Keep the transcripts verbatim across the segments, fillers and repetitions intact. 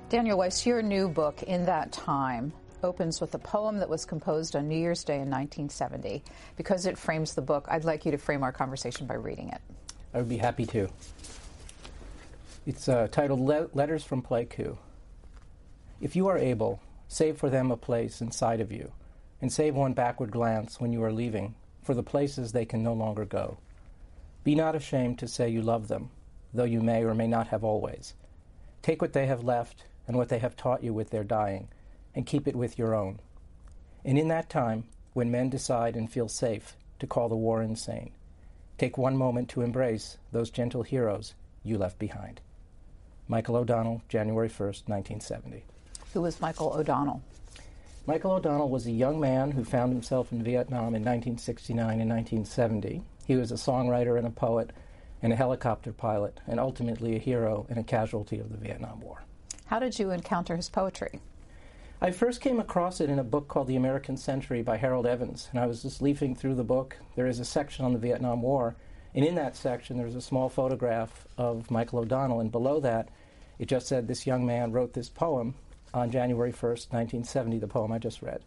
Daniel Weiss, your new book, In That Time, opens with a poem that was composed on New Year's Day in nineteen seventy. Because it frames the book, I'd like you to frame our conversation by reading it. I would be happy to. It's uh, titled Le- Letters from Pleiku. If you are able, save for them a place inside of you, and save one backward glance when you are leaving, for the places they can no longer go. Be not ashamed to say you love them, though you may or may not have always. Take what they have left and what they have taught you with their dying, and keep it with your own. And in that time, when men decide and feel safe to call the war insane, take one moment to embrace those gentle heroes you left behind. Michael O'Donnell, January first, nineteen seventy. Who was Michael O'Donnell? Michael O'Donnell was a young man who found himself in Vietnam in nineteen sixty-nine and nineteen seventy. He was a songwriter and a poet and a helicopter pilot, and ultimately a hero and a casualty of the Vietnam War. How did you encounter his poetry? I first came across it in a book called The American Century by Harold Evans, and I was just leafing through the book. There is a section on the Vietnam War, and in that section there's a small photograph of Michael O'Donnell, and below that it just said this young man wrote this poem on January first, nineteen seventy, the poem I just read.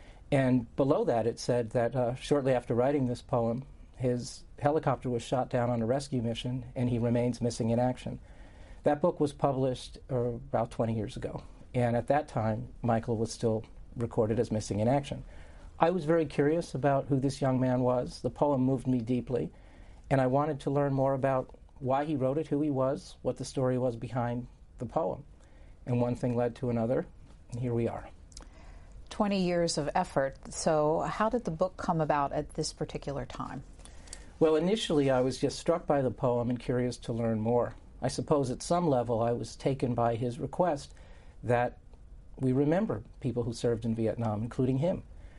And below that it said that uh, shortly after writing this poem, his helicopter was shot down on a rescue mission, and he remains missing in action. That book was published uh, about twenty years ago, and at that time, Michael was still recorded as missing in action. I was very curious about who this young man was. The poem moved me deeply, and I wanted to learn more about why he wrote it, who he was, what the story was behind the poem. And one thing led to another, and here we are. twenty years of effort. So how did the book come about at this particular time? Well, initially I was just struck by the poem and curious to learn more. I suppose at some level I was taken by his request that we remember people who served in Vietnam, including him.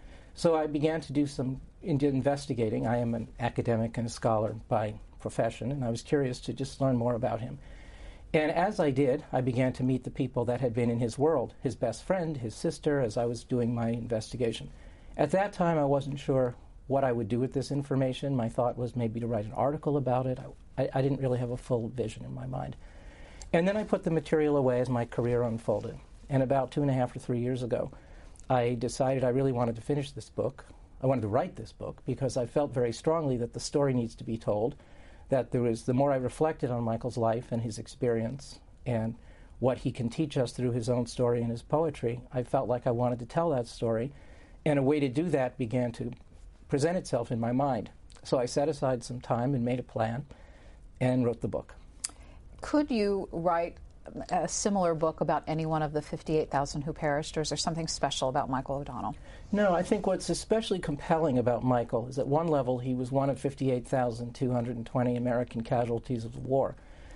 So I began to do some investigating. I am an academic and a scholar by profession, and I was curious to just learn more about him. And as I did, I began to meet the people that had been in his world, his best friend, his sister, as I was doing my investigation. At that time, I wasn't sure what I would do with this information. My thought was maybe to write an article about it. I, I didn't really have a full vision in my mind. And then I put the material away as my career unfolded. And about two and a half or three years ago, I decided I really wanted to finish this book. I wanted to write this book because I felt very strongly that the story needs to be told, that there was, the more I reflected on Michael's life and his experience and what he can teach us through his own story and his poetry, I felt like I wanted to tell that story. And a way to do that began to present itself in my mind. So I set aside some time and made a plan and wrote the book. Could you write a similar book about any one of the fifty-eight thousand who perished, or is there something special about Michael O'Donnell? No, I think what's especially compelling about Michael is at one level he was one of fifty-eight thousand two hundred twenty American casualties of the war.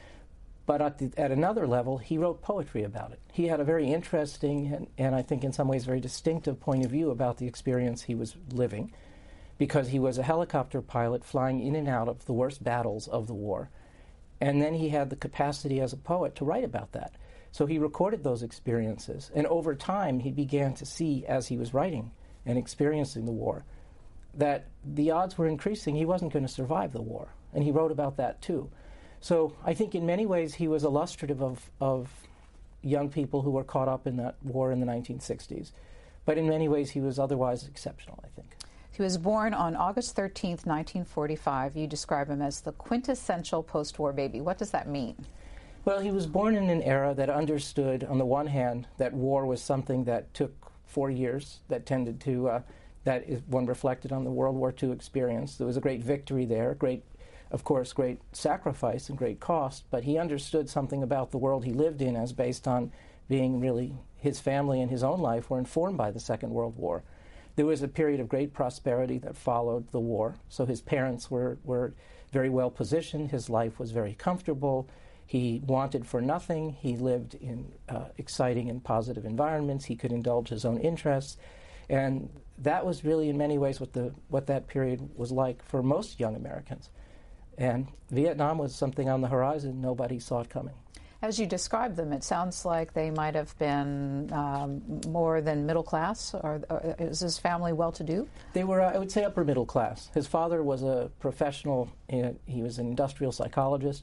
But at, the, at another level, he wrote poetry about it. He had a very interesting and, and I think in some ways very distinctive point of view about the experience he was living, because he was a helicopter pilot flying in and out of the worst battles of the war. And then he had the capacity as a poet to write about that. So he recorded those experiences. And over time, he began to see, as he was writing and experiencing the war, that the odds were increasing. He wasn't going to survive the war. And he wrote about that, too. So I think in many ways he was illustrative of, of young people who were caught up in that war in the nineteen sixties. But in many ways he was otherwise exceptional, I think. He was born on August thirteenth, nineteen forty-five. You describe him as the quintessential post-war baby. What does that mean? Well, he was born in an era that understood, on the one hand, that war was something that took four years, that tended to, uh, that is one reflected on the World War Two experience. There was a great victory there, great, of course, great sacrifice and great cost, but he understood something about the world he lived in as based on being really, his family and his own life were informed by the Second World War. There was a period of great prosperity that followed the war, so his parents were, were very well positioned, his life was very comfortable, he wanted for nothing, he lived in uh, exciting and positive environments, he could indulge his own interests, and that was really in many ways what, the, what that period was like for most young Americans. And Vietnam was something on the horizon nobody saw it coming. As you describe them, it sounds like they might have been um, more than middle class. Or, or is his family well-to-do? They were, uh, I would say, upper middle class. His father was a professional, uh, he was an industrial psychologist,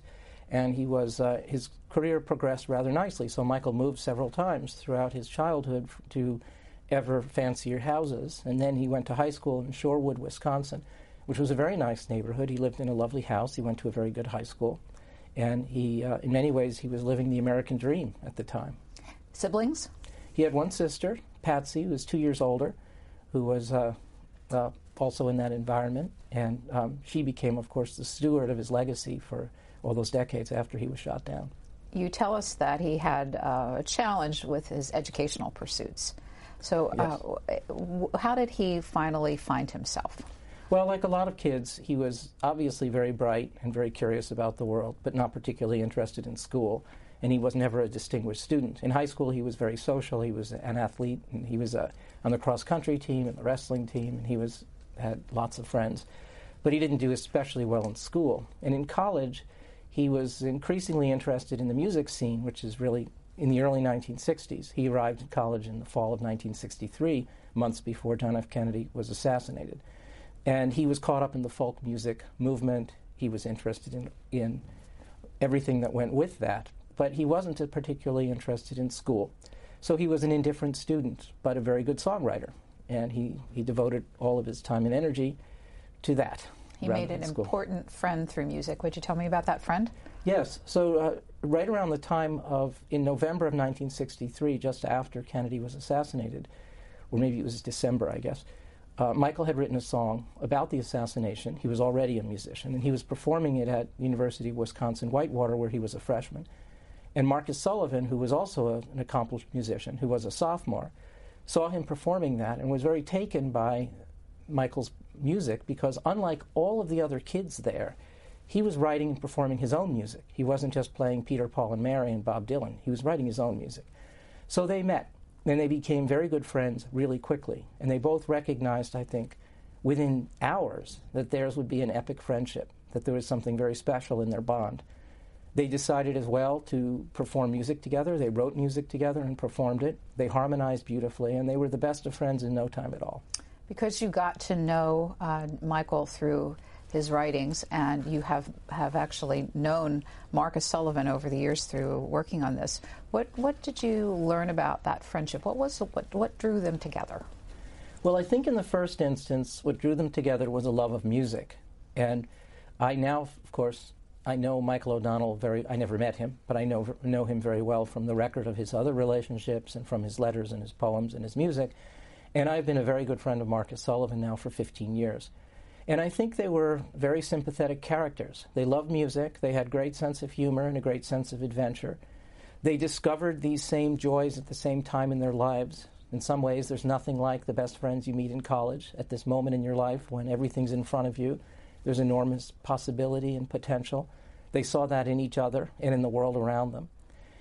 And he was uh, his career progressed rather nicely. So Michael moved several times throughout his childhood f- to ever fancier houses. And then he went to high school in Shorewood, Wisconsin, which was a very nice neighborhood. He lived in a lovely house. He went to a very good high school. And he, uh, in many ways, he was living the American dream at the time. Siblings? He had one sister, Patsy, who was two years older, who was uh, uh, also in that environment. And um, she became, of course, the steward of his legacy for all those decades after he was shot down. You tell us that he had uh, a challenge with his educational pursuits. So Yes. uh, w- how did he finally find himself? Well, like a lot of kids, he was obviously very bright and very curious about the world, but not particularly interested in school. And he was never a distinguished student. In high school, he was very social. He was an athlete, and he was uh, on the cross-country team and the wrestling team, and he was had lots of friends. But he didn't do especially well in school. And in college, he was increasingly interested in the music scene, which is really in the early nineteen sixties. He arrived at college in the fall of nineteen sixty-three, months before John F. Kennedy was assassinated. And he was caught up in the folk music movement. He was interested in, in everything that went with that. But he wasn't particularly interested in school. So he was an indifferent student, but a very good songwriter. And he, he devoted all of his time and energy to that. He made an important friend through music. Would you tell me about that friend? Yes. So uh, right around the time of, in November of nineteen sixty-three, just after Kennedy was assassinated, or maybe it was December, I guess, uh, Michael had written a song about the assassination. He was already a musician, and he was performing it at the University of Wisconsin-Whitewater, where he was a freshman. And Marcus Sullivan, who was also a, an accomplished musician, who was a sophomore, saw him performing that and was very taken by Michael's music, because unlike all of the other kids there, he was writing and performing his own music. He wasn't just playing Peter, Paul, and Mary and Bob Dylan. He was writing his own music. So they met, and they became very good friends really quickly. And they both recognized, I think, within hours that theirs would be an epic friendship, that there was something very special in their bond. They decided as well to perform music together. They wrote music together and performed it. They harmonized beautifully, and they were the best of friends in no time at all. Because you got to know uh, Michael through his writings, and you have, have actually known Marcus Sullivan over the years through working on this. What what did you learn about that friendship? What was what what drew them together? Well, I think in the first instance, what drew them together was a love of music, and I now, of course, I know Michael O'Donnell very. I never met him, but I know know him very well from the record of his other relationships and from his letters and his poems and his music. And I've been a very good friend of Marcus Sullivan now for fifteen years. And I think they were very sympathetic characters. They loved music. They had a great sense of humor and a great sense of adventure. They discovered these same joys at the same time in their lives. In some ways, there's nothing like the best friends you meet in college at this moment in your life when everything's in front of you. There's enormous possibility and potential. They saw that in each other and in the world around them.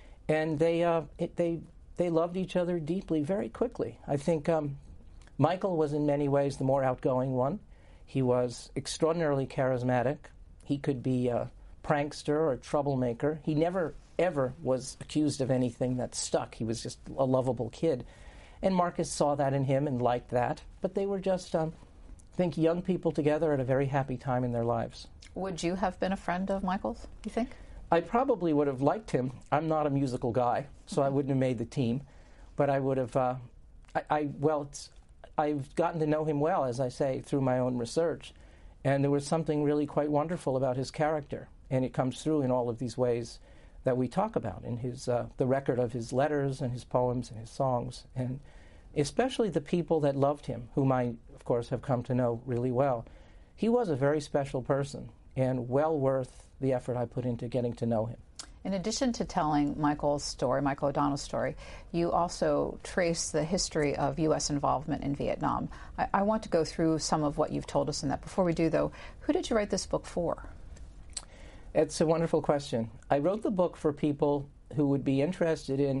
And they uh, it, they they loved each other deeply very quickly. I think um, Michael was in many ways the more outgoing one. He was extraordinarily charismatic. He could be a prankster or a troublemaker. He never, ever was accused of anything that stuck. He was just a lovable kid. And Marcus saw that in him and liked that. But they were just, um, I think, young people together at a very happy time in their lives. Would you have been a friend of Michael's, you think? I probably would have liked him. I'm not a musical guy, so I wouldn't have made the team. But I would have, uh, I, I, well, it's, I've gotten to know him well, as I say, through my own research. And there was something really quite wonderful about his character. And it comes through in all of these ways that we talk about, in his uh, the record of his letters and his poems and his songs. And especially the people that loved him, whom I, of course, have come to know really well. He was a very special person and well worth the effort I put into getting to know him. In addition to telling Michael's story, Michael O'Donnell's story, you also trace the history of U S involvement in Vietnam. I, I want to go through some of what you've told us in that. Before we do, though, who did you write this book for? It's a wonderful question. I wrote the book for people who would be interested in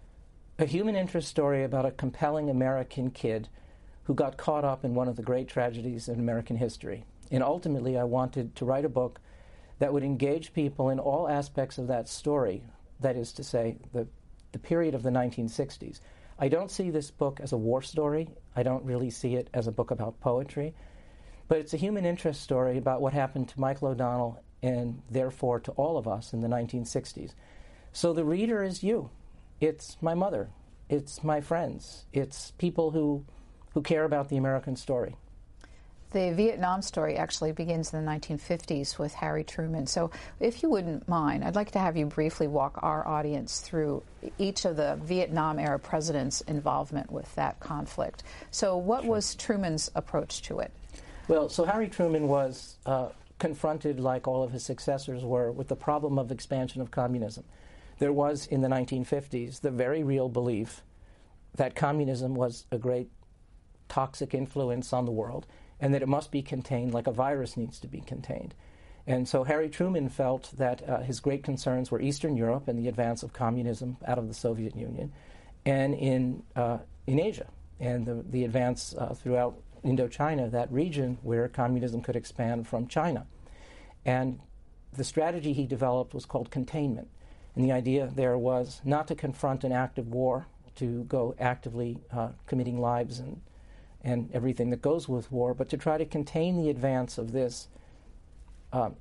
a human interest story about a compelling American kid who got caught up in one of the great tragedies in American history. And ultimately, I wanted to write a book that would engage people in all aspects of that story, that is to say, the, the period of the nineteen sixties. I don't see this book as a war story. I don't really see it as a book about poetry. But it's a human interest story about what happened to Michael O'Donnell and therefore to all of us in the nineteen sixties. So the reader is you. It's my mother. It's my friends. It's people who, who care about the American story. The Vietnam story actually begins in the nineteen fifties with Harry Truman. So if you wouldn't mind, I'd like to have you briefly walk our audience through each of the Vietnam-era presidents' involvement with that conflict. So what sure. was Truman's approach to it? Well, so Harry Truman was uh, confronted, like all of his successors were, with the problem of expansion of communism. There was, in the nineteen fifties, the very real belief that communism was a great toxic influence on the world, and that it must be contained like a virus needs to be contained. And so Harry Truman felt that uh, his great concerns were Eastern Europe and the advance of communism out of the Soviet Union, and in uh, in Asia, and the, the advance uh, throughout Indochina, that region where communism could expand from China. And the strategy he developed was called containment. And the idea there was not to confront an active war, to go actively uh, committing lives and and everything that goes with war, but to try to contain the advance of this um,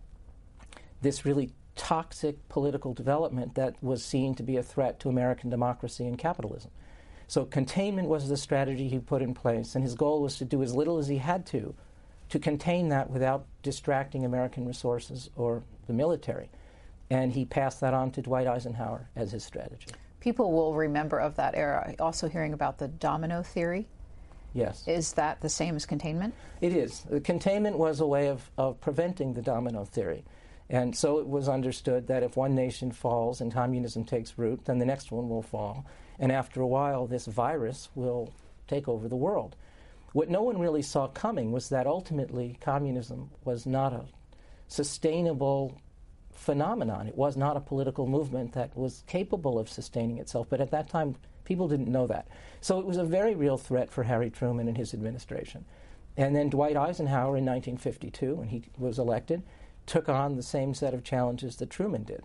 this really toxic political development that was seen to be a threat to American democracy and capitalism. So containment was the strategy he put in place, and his goal was to do as little as he had to to contain that without distracting American resources or the military. And he passed that on to Dwight Eisenhower as his strategy. People will remember of that era also hearing about the domino theory. Yes. Is that the same as containment? It is. The containment was a way of, of preventing the domino theory. And so it was understood that if one nation falls and communism takes root, then the next one will fall. And after a while, this virus will take over the world. What no one really saw coming was that ultimately communism was not a sustainable phenomenon. It was not a political movement that was capable of sustaining itself. But at that time, people didn't know that. So it was a very real threat for Harry Truman and his administration. And then Dwight Eisenhower in nineteen fifty-two, when he was elected, took on the same set of challenges that Truman did.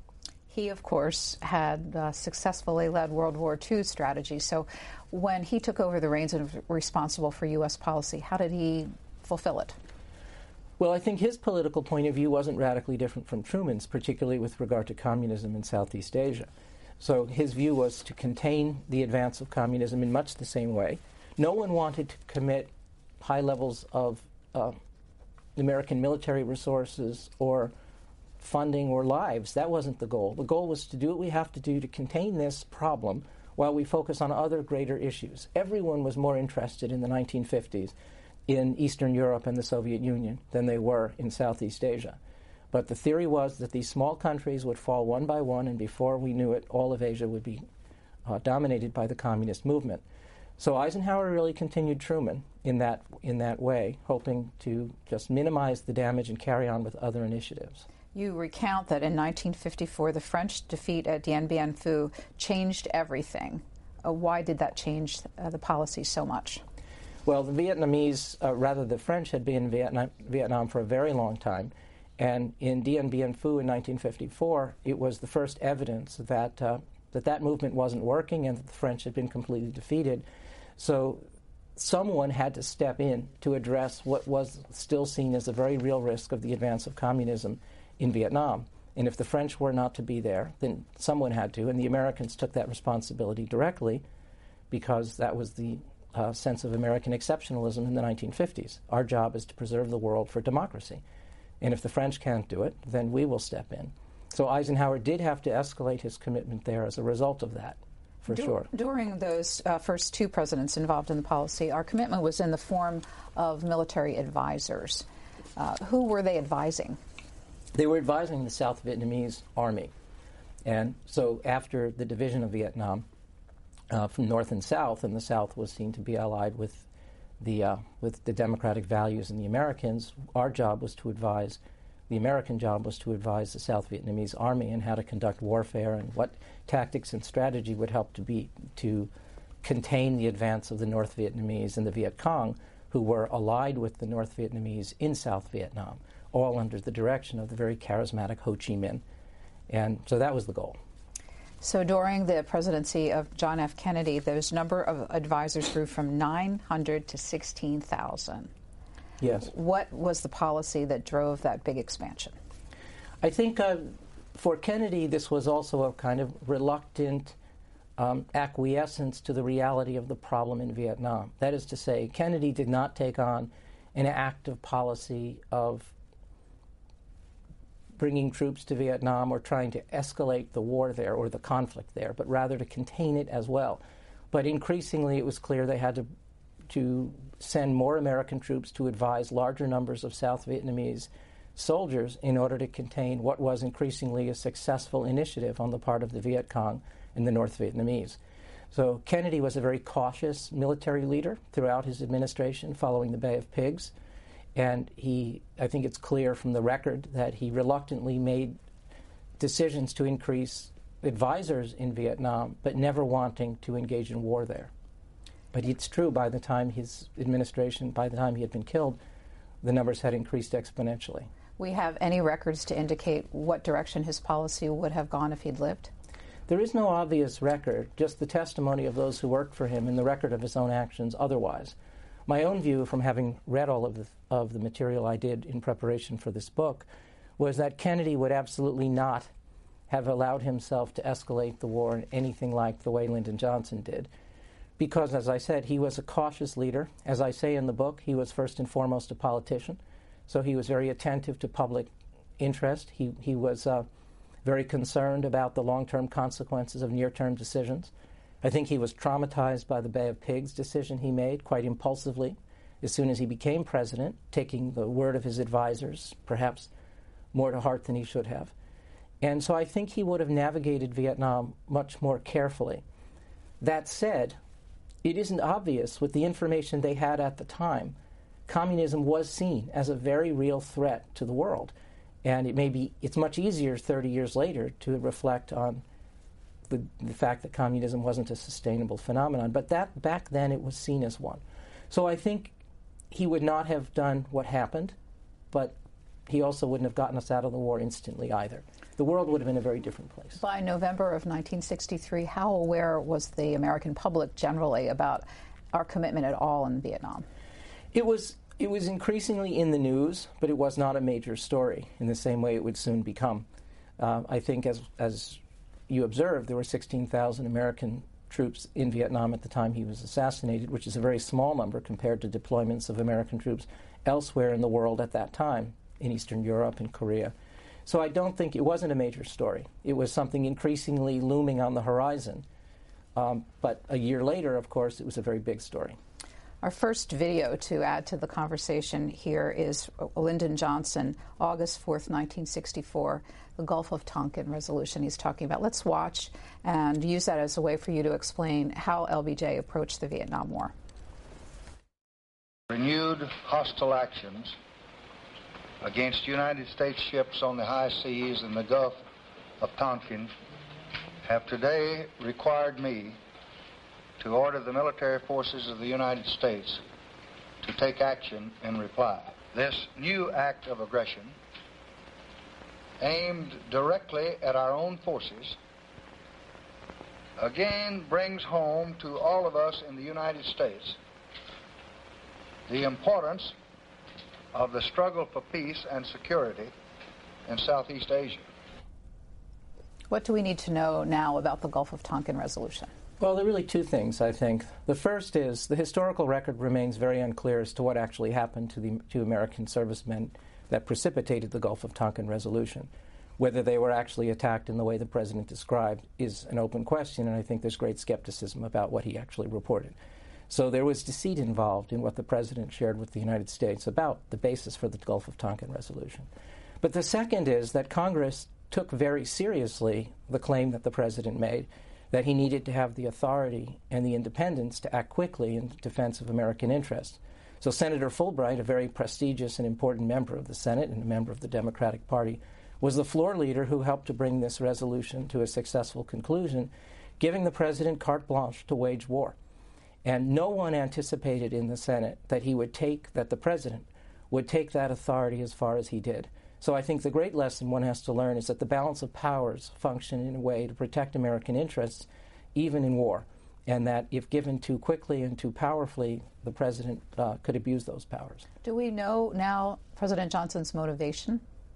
He, of course, had uh, successfully led World War Two strategy. So when he took over the reins and was responsible for U S policy, how did he fulfill it? Well, I think his political point of view wasn't radically different from Truman's, particularly with regard to communism in Southeast Asia. So his view was to contain the advance of communism in much the same way. No one wanted to commit high levels of uh, American military resources or funding or lives. That wasn't the goal. The goal was to do what we have to do to contain this problem while we focus on other greater issues. Everyone was more interested in the nineteen fifties in Eastern Europe and the Soviet Union than they were in Southeast Asia. But the theory was that these small countries would fall one by one, and before we knew it, all of Asia would be uh, dominated by the communist movement. So Eisenhower really continued Truman in that in that way, hoping to just minimize the damage and carry on with other initiatives. You recount that in nineteen fifty-four, the French defeat at Dien Bien Phu changed everything. Uh, why did that change uh, the policy so much? Well, the Vietnamese, uh, rather the French, had been in Vietnam, Vietnam for a very long time. And in Dien Bien Phu in nineteen fifty-four, it was the first evidence that, uh, that that movement wasn't working and that the French had been completely defeated. So someone had to step in to address what was still seen as a very real risk of the advance of communism in Vietnam. And if the French were not to be there, then someone had to, and the Americans took that responsibility directly because that was the uh, sense of American exceptionalism in the nineteen fifties. Our job is to preserve the world for democracy. And if the French can't do it, then we will step in. So Eisenhower did have to escalate his commitment there as a result of that, for Dur- sure. During those uh, first two presidents involved in the policy, our commitment was in the form of military advisors. Uh, who were they advising? They were advising the South Vietnamese army. And so after the division of Vietnam uh, from North and South, and the South was seen to be allied with the uh, with the democratic values and the Americans, our job was to advise, the American job was to advise the South Vietnamese army on how to conduct warfare and what tactics and strategy would help to be to contain the advance of the North Vietnamese and the Viet Cong, who were allied with the North Vietnamese in South Vietnam, all under the direction of the very charismatic Ho Chi Minh. And so that was the goal. So during the presidency of John F. Kennedy, those number of advisors grew from nine hundred to sixteen thousand. Yes. What was the policy that drove that big expansion? I think uh, for Kennedy, this was also a kind of reluctant um, acquiescence to the reality of the problem in Vietnam. That is to say, Kennedy did not take on an active policy of bringing troops to Vietnam or trying to escalate the war there or the conflict there, but rather to contain it as well. But increasingly, it was clear they had to, to send more American troops to advise larger numbers of South Vietnamese soldiers in order to contain what was increasingly a successful initiative on the part of the Viet Cong and the North Vietnamese. So Kennedy was a very cautious military leader throughout his administration following the Bay of Pigs. And he, I think it's clear from the record that he reluctantly made decisions to increase advisors in Vietnam, but never wanting to engage in war there. But it's true, by the time his administration, by the time he had been killed, the numbers had increased exponentially. We have any records to indicate what direction his policy would have gone if he'd lived? There is no obvious record, just the testimony of those who worked for him and the record of his own actions otherwise. My own view, from having read all of the, of the material I did in preparation for this book, was that Kennedy would absolutely not have allowed himself to escalate the war in anything like the way Lyndon Johnson did. Because, as I said, he was a cautious leader. As I say in the book, he was first and foremost a politician. So he was very attentive to public interest. He, he was uh, very concerned about the long-term consequences of near-term decisions. I think he was traumatized by the Bay of Pigs decision he made quite impulsively as soon as he became president, taking the word of his advisors, perhaps more to heart than he should have. And so I think he would have navigated Vietnam much more carefully. That said, it isn't obvious with the information they had at the time. Communism was seen as a very real threat to the world. And it may be, it's much easier thirty years later to reflect on the, the fact that communism wasn't a sustainable phenomenon. But that back then it was seen as one. So I think he would not have done what happened, but he also wouldn't have gotten us out of the war instantly either. The world would have been a very different place. By November of nineteen sixty-three, how aware was the American public generally about our commitment at all in Vietnam? It was it was increasingly in the news, but it was not a major story in the same way it would soon become. Uh, I think, as as you observed, there were sixteen thousand American troops in Vietnam at the time he was assassinated, which is a very small number compared to deployments of American troops elsewhere in the world at that time, in Eastern Europe and Korea. So I don't think it wasn't a major story. It was something increasingly looming on the horizon. Um, but a year later, of course, it was a very big story. Our first video to add to the conversation here is Lyndon Johnson, August fourth, nineteen sixty-four, the Gulf of Tonkin resolution he's talking about. Let's watch and use that as a way for you to explain how L B J approached the Vietnam War. Renewed hostile actions against United States ships on the high seas in the Gulf of Tonkin have today required me to order the military forces of the United States to take action in reply. This new act of aggression, aimed directly at our own forces, again brings home to all of us in the United States the importance of the struggle for peace and security in Southeast Asia. What do we need to know now about the Gulf of Tonkin resolution? Well, there are really two things, I think. The first is the historical record remains very unclear as to what actually happened to the to American servicemen that precipitated the Gulf of Tonkin resolution. Whether they were actually attacked in the way the president described is an open question, and I think there's great skepticism about what he actually reported. So there was deceit involved in what the president shared with the United States about the basis for the Gulf of Tonkin resolution. But the second is that Congress took very seriously the claim that the president made, that he needed to have the authority and the independence to act quickly in defense of American interests. So Senator Fulbright, a very prestigious and important member of the Senate and a member of the Democratic Party, was the floor leader who helped to bring this resolution to a successful conclusion, giving the president carte blanche to wage war. And no one anticipated in the Senate that he would take, that the president would take that authority as far as he did. So I think the great lesson one has to learn is that the balance of powers function in a way to protect American interests, even in war. and that if given too quickly and too powerfully, the president uh, could abuse those powers. Do we know now President Johnson's motivation?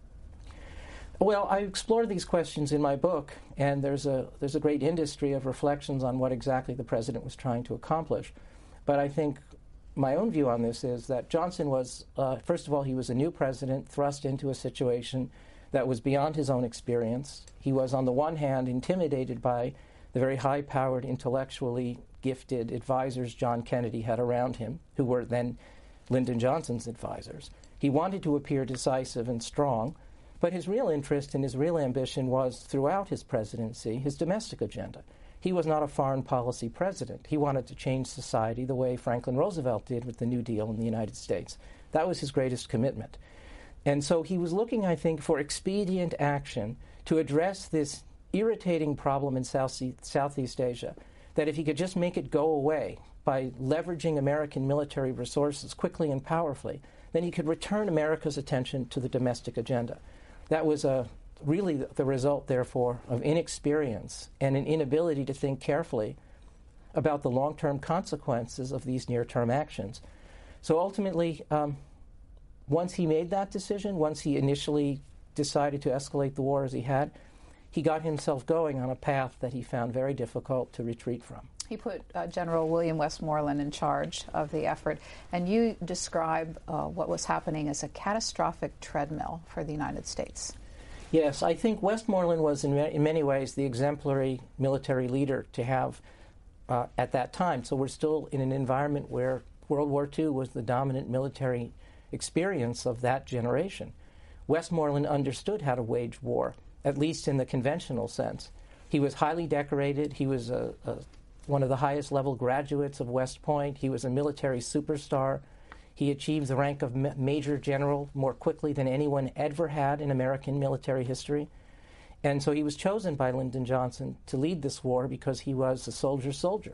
Well, I explore these questions in my book, and there's a there's a great industry of reflections on what exactly the president was trying to accomplish. But I think my own view on this is that Johnson was, uh, first of all, he was a new president thrust into a situation that was beyond his own experience. He was, on the one hand, intimidated by the very high-powered, intellectually gifted advisors John Kennedy had around him, who were then Lyndon Johnson's advisors. He wanted to appear decisive and strong, but his real interest and his real ambition was, throughout his presidency, his domestic agenda. He was not a foreign policy president. He wanted to change society the way Franklin Roosevelt did with the New Deal in the United States. That was his greatest commitment. And so he was looking, I think, for expedient action to address this irritating problem in South Southeast Asia, that if he could just make it go away by leveraging American military resources quickly and powerfully, then he could return America's attention to the domestic agenda. That was a really the result, therefore, of inexperience and an inability to think carefully about the long-term consequences of these near-term actions. So ultimately, um, once he made that decision, once he initially decided to escalate the war as he had, he got himself going on a path that he found very difficult to retreat from. He put uh, General William Westmoreland in charge of the effort, and you describe uh, what was happening as a catastrophic treadmill for the United States. Yes, I think Westmoreland was in, in many ways the exemplary military leader to have uh, at that time. So we're still in an environment where World War Two was the dominant military experience of that generation. Westmoreland understood how to wage war, at least in the conventional sense. He was highly decorated. He was a, a, one of the highest level graduates of West Point. He was a military superstar. He achieved the rank of ma- Major General more quickly than anyone ever had in American military history. And so he was chosen by Lyndon Johnson to lead this war because he was a soldier's soldier.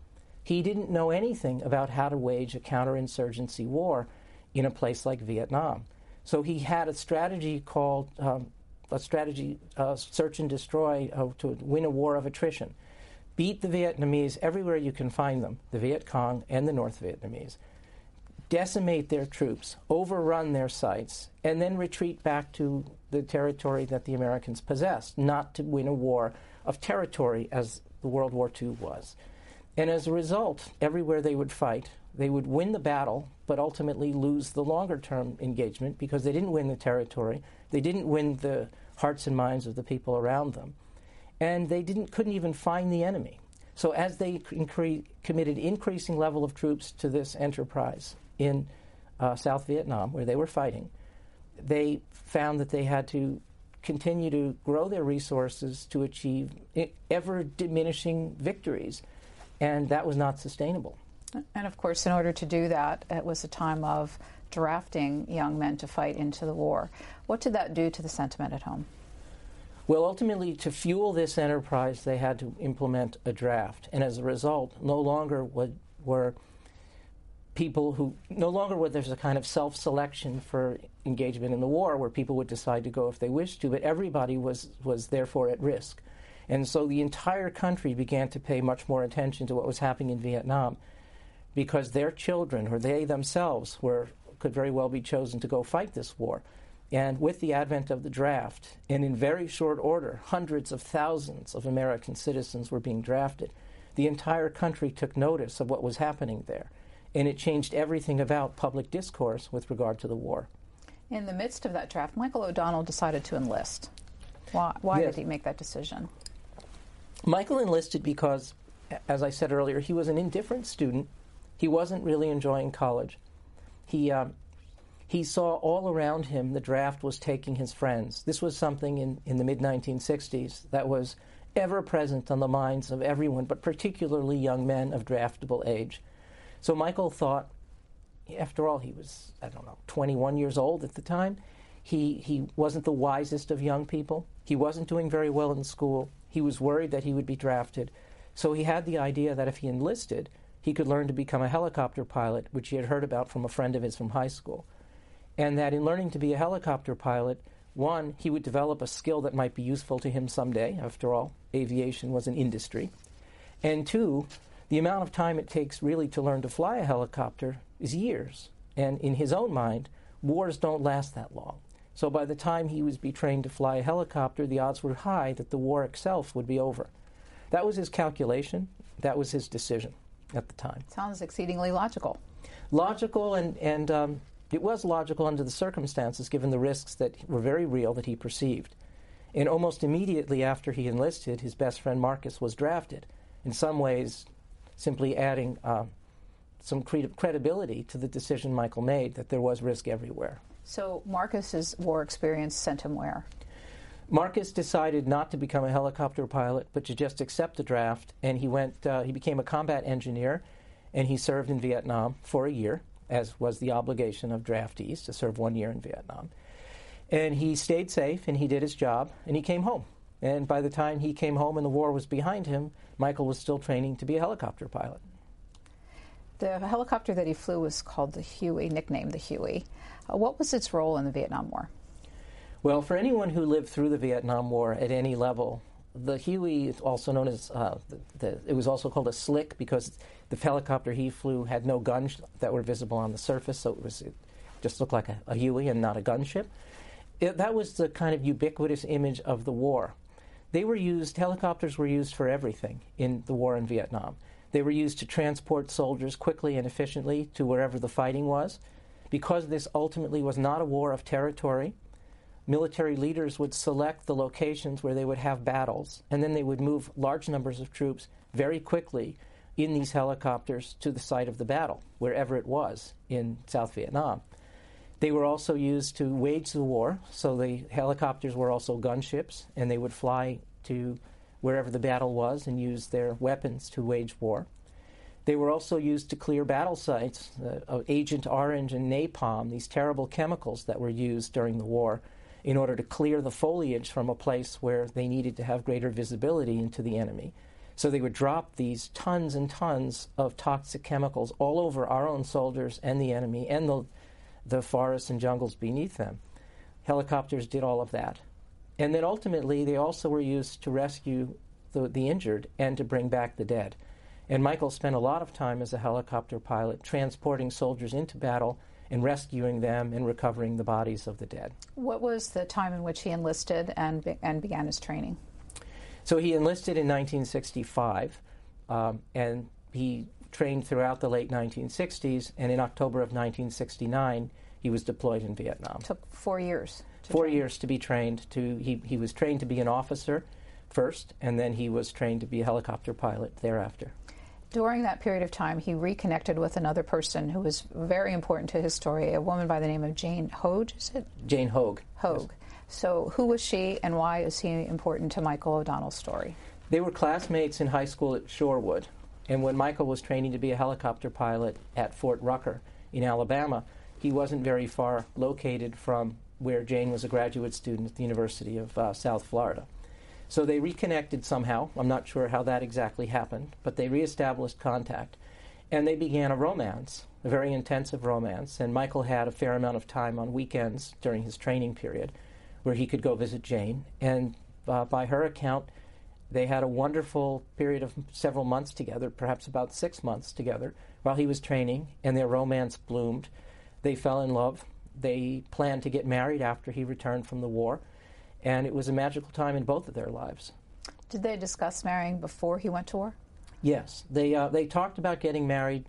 He didn't know anything about how to wage a counterinsurgency war in a place like Vietnam. So he had a strategy called um, a strategy, uh, search and destroy, uh, to win a war of attrition. Beat the Vietnamese everywhere you can find them, the Viet Cong and the North Vietnamese. Decimate their troops, overrun their sites, and then retreat back to the territory that the Americans possessed, not to win a war of territory as the World War Two was. And as a result, everywhere they would fight, they would win the battle, but ultimately lose the longer-term engagement because they didn't win the territory, they didn't win the hearts and minds of the people around them, and they didn't couldn't even find the enemy. So as they incre- committed increasing level of troops to this enterprise in uh, South Vietnam, where they were fighting, they found that they had to continue to grow their resources to achieve ever-diminishing victories, and that was not sustainable. And of course, in order to do that, it was a time of drafting young men to fight into the war. What did that do to the sentiment at home? Well, ultimately, to fuel this enterprise, they had to implement a draft. And as a result, no longer would, were people who, no longer was there a kind of self-selection for engagement in the war where people would decide to go if they wished to, but everybody was, was therefore at risk. And so the entire country began to pay much more attention to what was happening in Vietnam because their children, or they themselves, were could very well be chosen to go fight this war. And with the advent of the draft, and in very short order, hundreds of thousands of American citizens were being drafted. The entire country took notice of what was happening there, and it changed everything about public discourse with regard to the war. In the midst of that draft, Michael O'Donnell decided to enlist. Why, why yes. did he make that decision? Michael enlisted because, as I said earlier, he was an indifferent student. He wasn't really enjoying college. He um, he saw all around him the draft was taking his friends. This was something in, in the mid nineteen sixties that was ever present on the minds of everyone, but particularly young men of draftable age. So Michael thought, after all, he was, I don't know, twenty-one years old at the time. He, he wasn't the wisest of young people. He wasn't doing very well in school. He was worried that he would be drafted. So he had the idea that if he enlisted, he could learn to become a helicopter pilot, which he had heard about from a friend of his from high school. And that in learning to be a helicopter pilot, one, he would develop a skill that might be useful to him someday. After all, aviation was an industry. And two, The amount of time it takes really to learn to fly a helicopter is years. And in his own mind, wars don't last that long. So by the time he was be trained to fly a helicopter, the odds were high that the war itself would be over. That was his calculation. That was his decision at the time. Sounds exceedingly logical. Logical, and, and um, it was logical under the circumstances, given the risks that were very real that he perceived. And almost immediately after he enlisted, his best friend Marcus was drafted, in some ways simply adding uh, some cred- credibility to the decision Michael made that there was risk everywhere. So Marcus's war experience sent him where? Marcus decided not to become a helicopter pilot, but to just accept the draft, and he went. Uh, he became a combat engineer, and he served in Vietnam for a year, as was the obligation of draftees to serve one year in Vietnam. And he stayed safe, and he did his job, and he came home. And by the time he came home and the war was behind him, Michael was still training to be a helicopter pilot. The helicopter that he flew was called the Huey, nicknamed the Huey. Uh, what was its role in the Vietnam War? Well, for anyone who lived through the Vietnam War at any level, the Huey is also known as, uh, the, the, it was also called a slick because the helicopter he flew had no guns that were visible on the surface, so it was it just looked like a, a Huey and not a gunship. It, that was the kind of ubiquitous image of the war. They were used, helicopters were used for everything in the war in Vietnam. They were used to transport soldiers quickly and efficiently to wherever the fighting was. Because this ultimately was not a war of territory, military leaders would select the locations where they would have battles, and then they would move large numbers of troops very quickly in these helicopters to the site of the battle, wherever it was in South Vietnam. They were also used to wage the war, so the helicopters were also gunships, and they would fly to wherever the battle was and use their weapons to wage war. They were also used to clear battle sites, uh, Agent Orange and napalm, these terrible chemicals that were used during the war, in order to clear the foliage from a place where they needed to have greater visibility into the enemy. So they would drop these tons and tons of toxic chemicals all over our own soldiers and the enemy and the, the forests and jungles beneath them. Helicopters did all of that. And then ultimately they also were used to rescue the, the injured and to bring back the dead. And Michael spent a lot of time as a helicopter pilot transporting soldiers into battle and rescuing them and recovering the bodies of the dead. What was the time in which he enlisted and, be- and began his training? So he enlisted in nineteen sixty-five, um, and he trained throughout the late nineteen sixties, and in October of nineteen sixty-nine, he was deployed in Vietnam. It took four years. To four train. years to be trained. To he, he was trained to be an officer first, and then he was trained to be a helicopter pilot thereafter. During that period of time, he reconnected with another person who was very important to his story, a woman by the name of Jane Hogue, is it? Jane Hogue. Hogue. Yes. So who was she, and why is he important to Michael O'Donnell's story? They were classmates in high school at Shorewood, and when Michael was training to be a helicopter pilot at Fort Rucker in Alabama, he wasn't very far located from where Jane was a graduate student at the University of uh, South Florida. So they reconnected somehow. I'm not sure how that exactly happened, but they reestablished contact, and they began a romance, a very intensive romance, and Michael had a fair amount of time on weekends during his training period where he could go visit Jane, and uh, by her account, they had a wonderful period of several months together, perhaps about six months together, while he was training, and their romance bloomed. They fell in love. They planned to get married after he returned from the war, and it was a magical time in both of their lives. Did they discuss marrying before he went to war? Yes. They, uh, they talked about getting married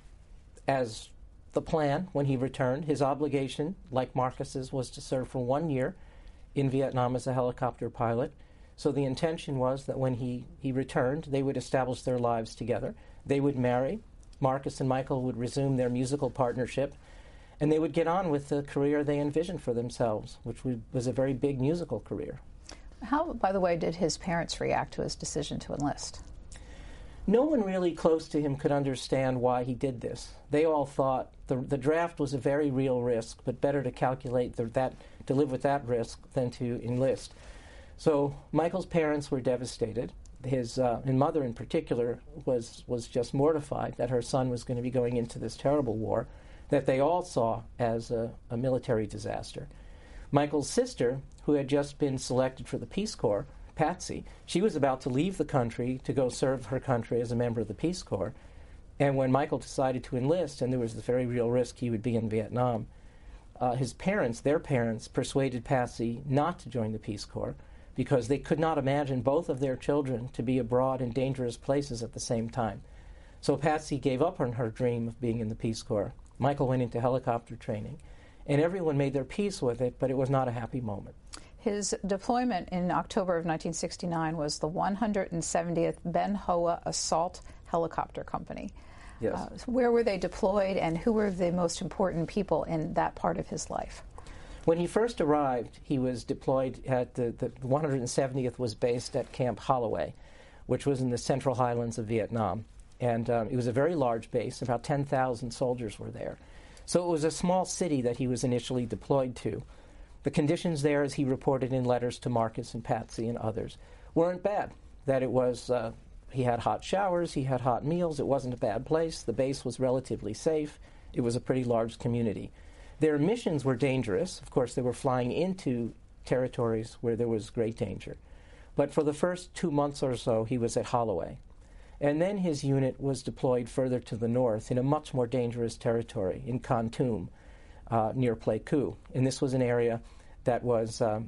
as the plan when he returned. His obligation, like Marcus's, was to serve for one year in Vietnam as a helicopter pilot. So the intention was that when he, he returned, they would establish their lives together. They would marry. Marcus and Michael would resume their musical partnership, and they would get on with the career they envisioned for themselves, which was a very big musical career. How, by the way, did his parents react to his decision to enlist? No one really close to him could understand why he did this. They all thought the, the draft was a very real risk, but better to calculate the, that to live with that risk than to enlist. So Michael's parents were devastated. His uh, and mother in particular was, was just mortified that her son was going to be going into this terrible war that they all saw as a, a military disaster. Michael's sister, who had just been selected for the Peace Corps, Patsy. She was about to leave the country to go serve her country as a member of the Peace Corps. And when Michael decided to enlist, and there was the very real risk he would be in Vietnam, uh, his parents, their parents, persuaded Patsy not to join the Peace Corps because they could not imagine both of their children to be abroad in dangerous places at the same time. So Patsy gave up on her dream of being in the Peace Corps. Michael went into helicopter training, and everyone made their peace with it, but it was not a happy moment. His deployment in October of nineteen sixty-nine was the one hundred seventieth Ben Hoa Assault Helicopter Company. Yes. Uh, where were they deployed, and who were the most important people in that part of his life? When he first arrived, he was deployed at the, the one hundred seventieth was based at Camp Holloway, which was in the Central Highlands of Vietnam. And um, it was a very large base. About ten thousand soldiers were there. So it was a small city that he was initially deployed to. The conditions there, as he reported in letters to Marcus and Patsy and others, weren't bad. That it was, uh, he had hot showers, he had hot meals, it wasn't a bad place, the base was relatively safe, it was a pretty large community. Their missions were dangerous. Of course, they were flying into territories where there was great danger. But for the first two months or so, he was at Holloway. And then his unit was deployed further to the north in a much more dangerous territory, in Kon Tum, uh, near Pleiku. And this was an area that was um,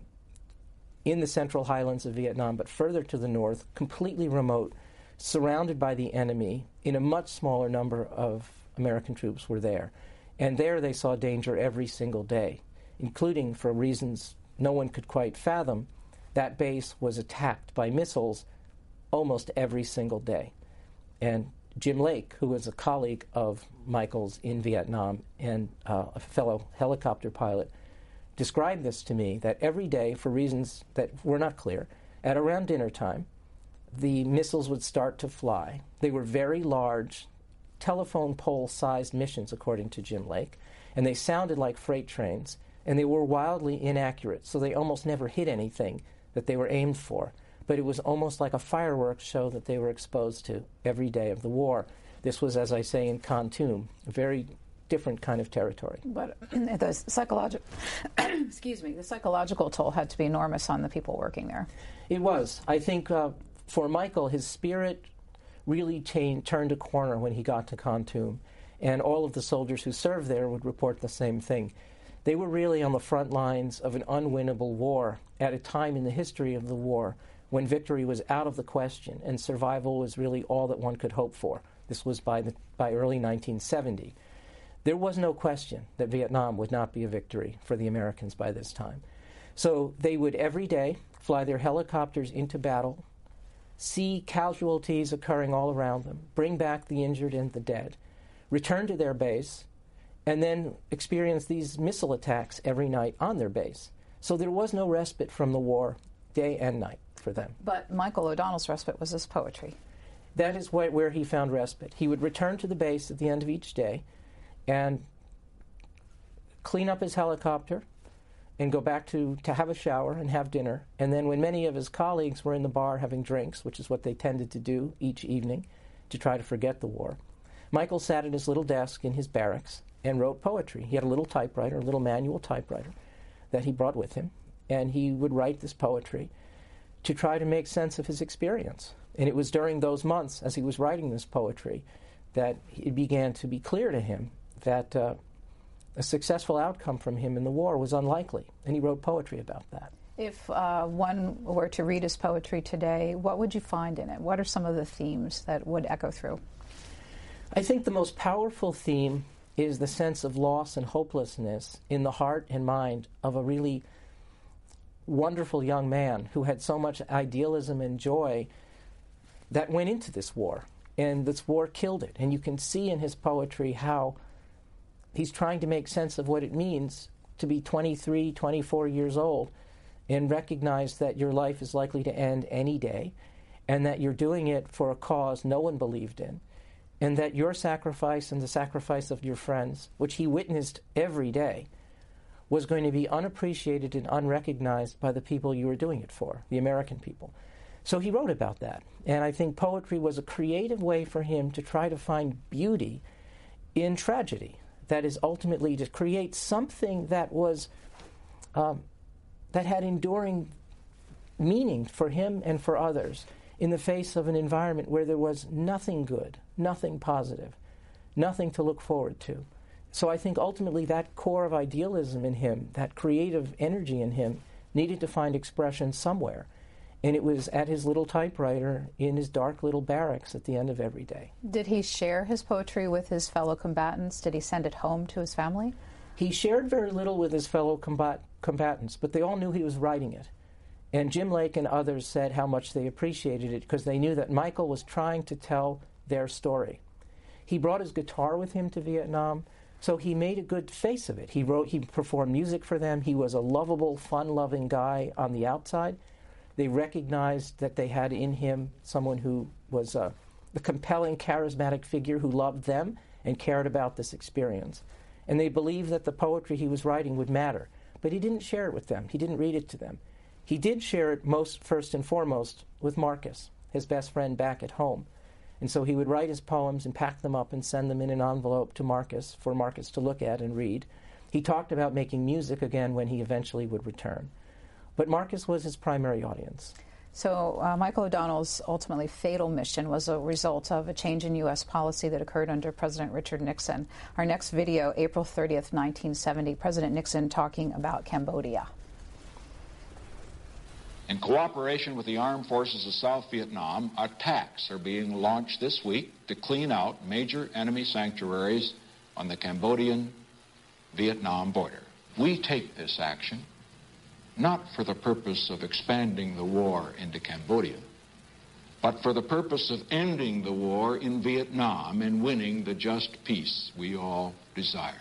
in the Central Highlands of Vietnam, but further to the north, completely remote, surrounded by the enemy, in a much smaller number of American troops were there. And there they saw danger every single day, including, for reasons no one could quite fathom, that base was attacked by missiles almost every single day. And Jim Lake, who was a colleague of Michael's in Vietnam and uh, a fellow helicopter pilot, described this to me, that every day, for reasons that were not clear, at around dinner time, the missiles would start to fly. They were very large, telephone pole-sized missions, according to Jim Lake, and they sounded like freight trains, and they were wildly inaccurate, so they almost never hit anything that they were aimed for. But it was almost like a fireworks show that they were exposed to every day of the war. This was, as I say, in Kon Tum, a very different kind of territory. But the psychological, excuse me, the psychological toll had to be enormous on the people working there. It was. I think uh, for Michael, his spirit really changed, turned a corner when he got to Kon Tum, and all of the soldiers who served there would report the same thing. They were really on the front lines of an unwinnable war at a time in the history of the war when victory was out of the question and survival was really all that one could hope for. This was by, the, by early nineteen seventy. There was no question that Vietnam would not be a victory for the Americans by this time. So they would every day fly their helicopters into battle, see casualties occurring all around them, bring back the injured and the dead, return to their base, and then experience these missile attacks every night on their base. So there was no respite from the war, day and night, for them. But Michael O'Donnell's respite was his poetry. That is wh- where he found respite. He would return to the base at the end of each day and clean up his helicopter and go back to, to have a shower and have dinner. And then when many of his colleagues were in the bar having drinks, which is what they tended to do each evening to try to forget the war, Michael sat at his little desk in his barracks and wrote poetry. He had a little typewriter, a little manual typewriter that he brought with him, and he would write this poetry to try to make sense of his experience. And it was during those months, as he was writing this poetry, that it began to be clear to him that uh, a successful outcome from him in the war was unlikely, and he wrote poetry about that. If uh, one were to read his poetry today, what would you find in it? What are some of the themes that would echo through? I think the most powerful theme is the sense of loss and hopelessness in the heart and mind of a really wonderful young man who had so much idealism and joy that went into this war. And this war killed it. And you can see in his poetry how he's trying to make sense of what it means to be twenty-three, twenty-four years old and recognize that your life is likely to end any day and that you're doing it for a cause no one believed in, and that your sacrifice and the sacrifice of your friends, which he witnessed every day, was going to be unappreciated and unrecognized by the people you were doing it for, the American people. So he wrote about that. And I think poetry was a creative way for him to try to find beauty in tragedy. That is ultimately to create something that was, um, that had enduring meaning for him and for others in the face of an environment where there was nothing good, nothing positive, nothing to look forward to. So I think ultimately that core of idealism in him, that creative energy in him, needed to find expression somewhere. And it was at his little typewriter in his dark little barracks at the end of every day. Did he share his poetry with his fellow combatants? Did he send it home to his family? He shared very little with his fellow combat- combatants, but they all knew he was writing it. And Jim Lake and others said how much they appreciated it because they knew that Michael was trying to tell their story. He brought his guitar with him to Vietnam, so he made a good face of it. He wrote, he performed music for them. He was a lovable, fun-loving guy on the outside. They recognized that they had in him someone who was a, a compelling, charismatic figure who loved them and cared about this experience. And they believed that the poetry he was writing would matter. But he didn't share it with them. He didn't read it to them. He did share it most, first and foremost, with Marcus, his best friend back at home. And so he would write his poems and pack them up and send them in an envelope to Marcus for Marcus to look at and read. He talked about making music again when he eventually would return. But Marcus was his primary audience. So uh, Michael O'Donnell's ultimately fatal mission was a result of a change in U S policy that occurred under President Richard Nixon. Our next video, April thirtieth, nineteen seventy, President Nixon talking about Cambodia. In cooperation with the armed forces of South Vietnam, attacks are being launched this week to clean out major enemy sanctuaries on the Cambodian-Vietnam border. We take this action not for the purpose of expanding the war into Cambodia, but for the purpose of ending the war in Vietnam and winning the just peace we all desire.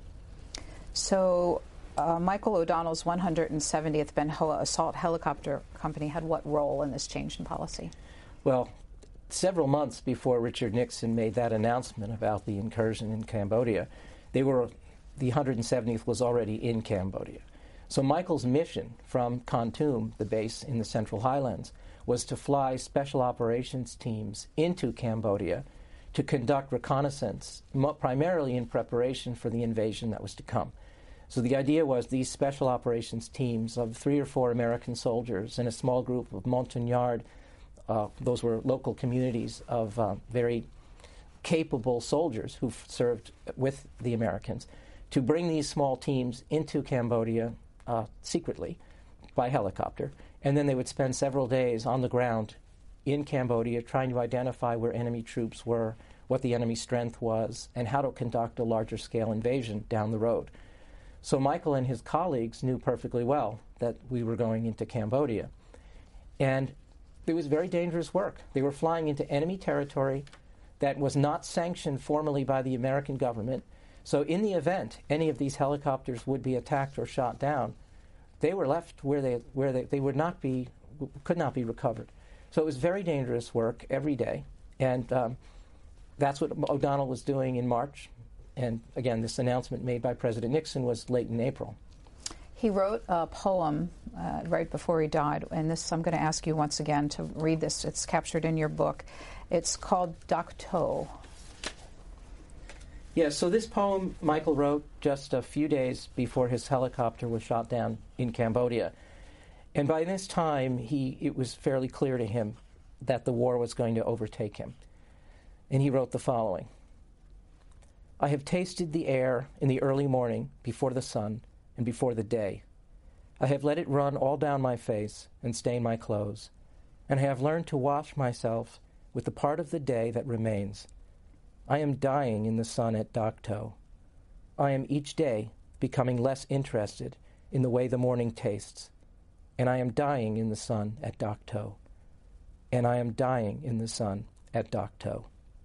So uh, Michael O'Donnell's one hundred seventieth Ben Hoa Assault Helicopter Company had what role in this change in policy? Well, several months before Richard Nixon made that announcement about the incursion in Cambodia, they were, the one hundred seventieth was already in Cambodia. So Michael's mission from Kon Tum, the base in the Central Highlands, was to fly special operations teams into Cambodia to conduct reconnaissance, mo- primarily in preparation for the invasion that was to come. So the idea was these special operations teams of three or four American soldiers and a small group of Montagnard, uh, those were local communities of uh, very capable soldiers who served with the Americans, to bring these small teams into Cambodia Uh, secretly by helicopter, and then they would spend several days on the ground in Cambodia trying to identify where enemy troops were, what the enemy strength was, and how to conduct a larger scale invasion down the road. So Michael and his colleagues knew perfectly well that we were going into Cambodia. And it was very dangerous work. They were flying into enemy territory that was not sanctioned formally by the American government. So in the event any of these helicopters would be attacked or shot down, they were left where they where they, they would not be could not be recovered. So it was very dangerous work every day, and um, that's what O'Donnell was doing in March. And again, this announcement made by President Nixon was late in April. He wrote a poem uh, right before he died, and this I'm going to ask you once again to read this. It's captured in your book. It's called Dak To. Yes, so this poem Michael wrote just a few days before his helicopter was shot down in Cambodia. And by this time, he it was fairly clear to him that the war was going to overtake him. And he wrote the following: I have tasted the air in the early morning before the sun and before the day. I have let it run all down my face and stain my clothes. And I have learned to wash myself with the part of the day that remains. I am dying in the sun at Dak To. I am each day becoming less interested in the way the morning tastes, and I am dying in the sun at Dak To. And I am dying in the sun at Dak To.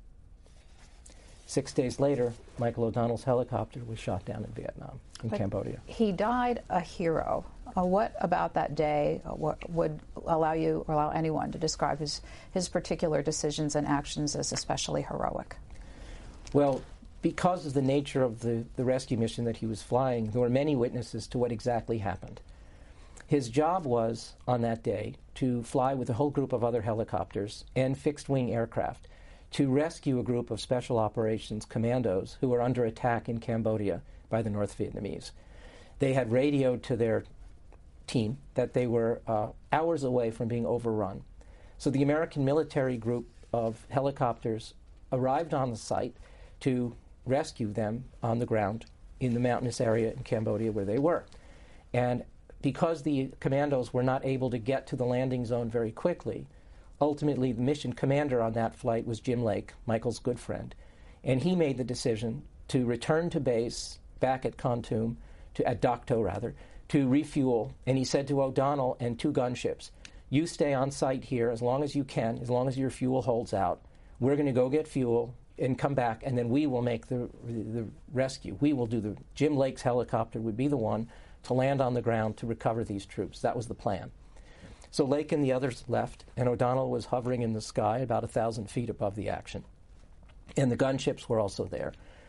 Six days later, Michael O'Donnell's helicopter was shot down in Vietnam, in but Cambodia. He died a hero. Uh, what about that day uh, what would allow you or allow anyone to describe his, his particular decisions and actions as especially heroic? Well, because of the nature of the, the rescue mission that he was flying, there were many witnesses to what exactly happened. His job was, on that day, to fly with a whole group of other helicopters and fixed-wing aircraft to rescue a group of special operations commandos who were under attack in Cambodia by the North Vietnamese. They had radioed to their team that they were uh, hours away from being overrun. So the American military group of helicopters arrived on the site to rescue them on the ground in the mountainous area in Cambodia where they were. And because the commandos were not able to get to the landing zone very quickly, ultimately the mission commander on that flight was Jim Lake, Michael's good friend, and he made the decision to return to base back at Kontum, to, at Dak To rather, to refuel. And he said to O'Donnell and two gunships, you stay on site here as long as you can, as long as your fuel holds out. We're going to go get fuel and come back, and then we will make the, the rescue. We will do the, Jim Lake's helicopter would be the one to land on the ground to recover these troops. That was the plan. So Lake and the others left, and O'Donnell was hovering in the sky about a thousand feet above the action. And the gunships were also there.